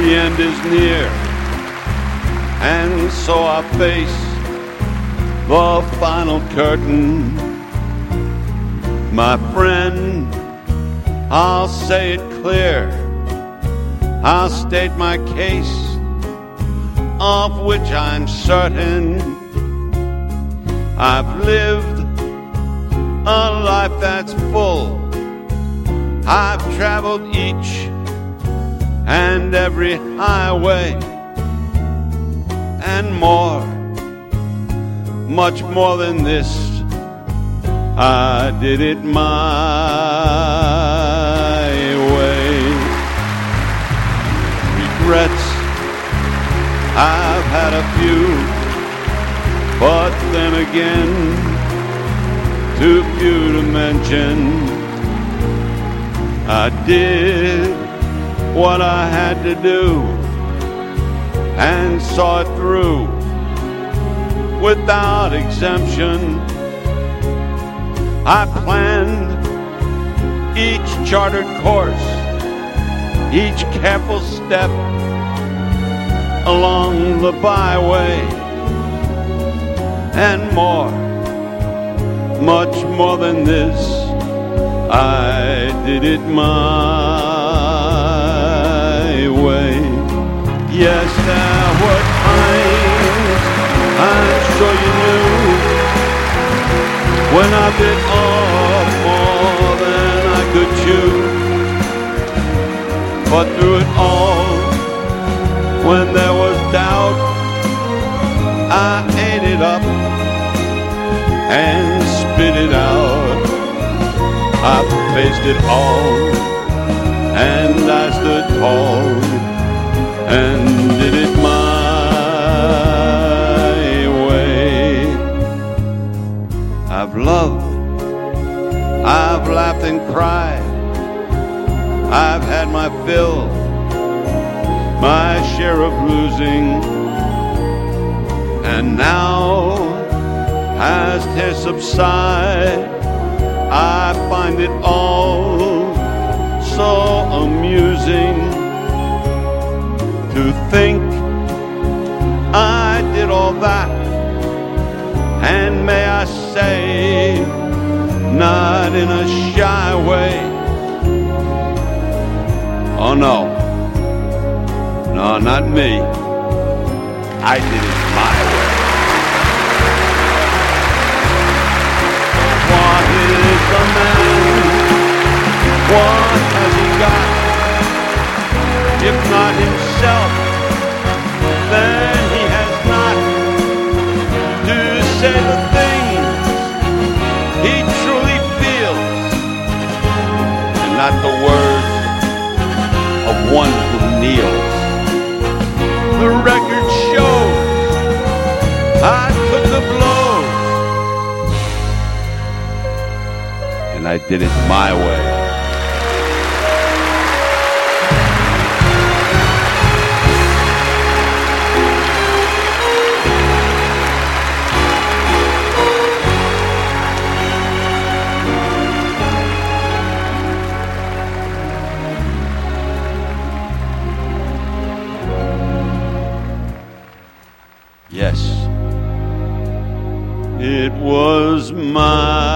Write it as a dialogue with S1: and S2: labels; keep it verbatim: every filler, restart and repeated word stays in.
S1: the end is near, and so I face the final curtain. My friend, I'll say it clear, I'll state my case, of which I'm certain. I've lived a life that's full. I've traveled each and every highway and more, much more than this. I did it my way. Regrets, I've had a few, but then again, too few to mention. I did what I had to do and saw it through without exemption. I planned each chartered course, each careful step along the byway, and more, much more than this. I did it my way. Yes, there were times, I'm sure you knew, when I bit off more than I could chew. But through it all, when there was doubt, I ate it up and spit it out. I faced it all, and I stood tall and did it my way. I've loved, I've laughed and cried, I've had my fill, my share of losing, and now as tears subside, I find it all so amusing to think I did all that, and may I say, not in a shy way. Oh no, no, not me. I did it my way. What is a man? What has he got? If not himself, then he has not to say the things he truly feels, and not the words of one who kneels. The record shows I took the blows, and I did it my way. Yes, it was my